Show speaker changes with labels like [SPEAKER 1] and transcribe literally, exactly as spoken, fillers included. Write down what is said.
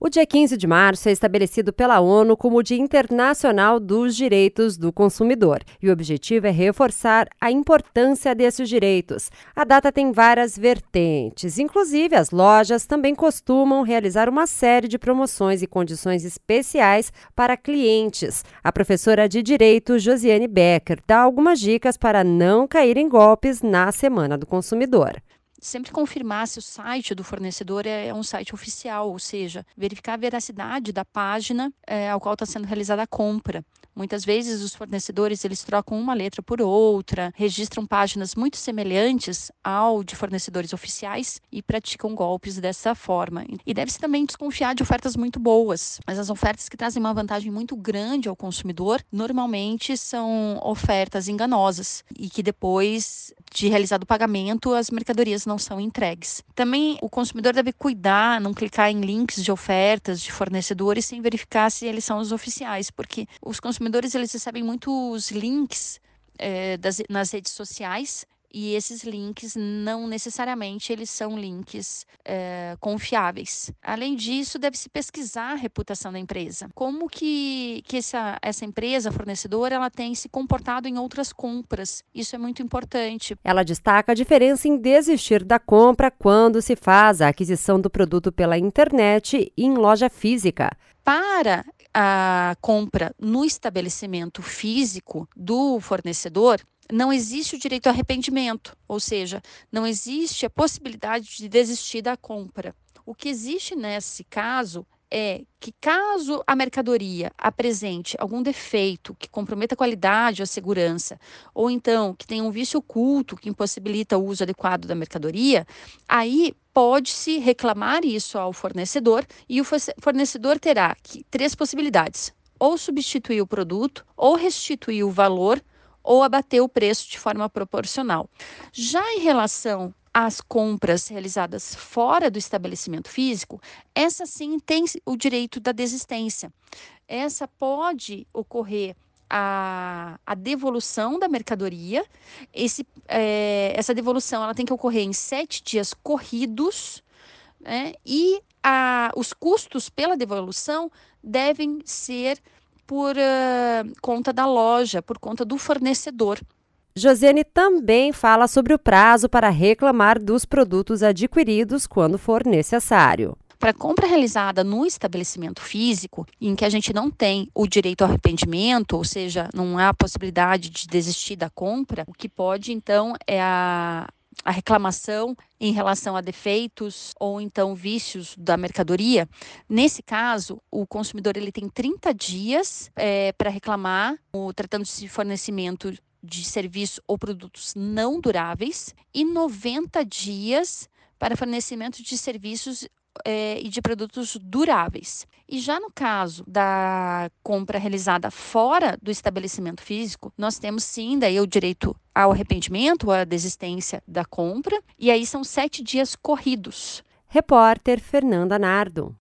[SPEAKER 1] O dia quinze de março é estabelecido pela ONU como o Dia Internacional dos Direitos do Consumidor e o objetivo é reforçar a importância desses direitos. A data tem várias vertentes, inclusive as lojas também costumam realizar uma série de promoções e condições especiais para clientes. A professora de Direito, Josiane Becker, dá algumas dicas para não cair em golpes na Semana do Consumidor.
[SPEAKER 2] Sempre confirmar se o site do fornecedor é um site oficial, ou seja, verificar a veracidade da página é, ao qual está sendo realizada a compra. Muitas vezes os fornecedores eles trocam uma letra por outra, registram páginas muito semelhantes ao de fornecedores oficiais e praticam golpes dessa forma. E deve-se também desconfiar de ofertas muito boas, mas as ofertas que trazem uma vantagem muito grande ao consumidor normalmente são ofertas enganosas e que depois de realizado o pagamento as mercadorias não são entregues. Também o consumidor deve cuidar, não clicar em links de ofertas de fornecedores sem verificar se eles são os oficiais, porque os consumidores eles recebem muitos links é, das, nas redes sociais e esses links não necessariamente eles são links é, confiáveis. Além disso, deve-se pesquisar a reputação da empresa. Como que, que essa, essa empresa fornecedora ela tem se comportado em outras compras. Isso é muito importante.
[SPEAKER 1] Ela destaca a diferença em desistir da compra quando se faz a aquisição do produto pela internet e em loja física.
[SPEAKER 2] Para a compra no estabelecimento físico do fornecedor, não existe o direito ao arrependimento, ou seja, não existe a possibilidade de desistir da compra. O que existe nesse caso é que caso a mercadoria apresente algum defeito que comprometa a qualidade ou a segurança, ou então que tenha um vício oculto que impossibilita o uso adequado da mercadoria, aí pode-se reclamar isso ao fornecedor e o fornecedor terá que, três possibilidades: ou substituir o produto, ou restituir o valor, ou abater o preço de forma proporcional. Já em relação às compras realizadas fora do estabelecimento físico, essa sim tem o direito da desistência. Essa pode ocorrer a, a devolução da mercadoria. Esse, é, essa devolução ela tem que ocorrer em sete dias corridos, né? E a, os custos pela devolução devem ser por uh, conta da loja, por conta do fornecedor.
[SPEAKER 1] Josiane também fala sobre o prazo para reclamar dos produtos adquiridos quando for necessário.
[SPEAKER 2] Para compra realizada no estabelecimento físico, em que a gente não tem o direito ao arrependimento, ou seja, não há a possibilidade de desistir da compra, o que pode então é a a reclamação em relação a defeitos ou então vícios da mercadoria. Nesse caso, o consumidor ele tem trinta dias é, para reclamar, tratando-se de fornecimento de serviços ou produtos não duráveis, e noventa dias para fornecimento de serviços é, e de produtos duráveis. E já no caso da compra realizada fora do estabelecimento físico, nós temos sim daí o direito ao arrependimento, à desistência da compra, e aí são sete dias corridos.
[SPEAKER 1] Repórter Fernanda Nardo.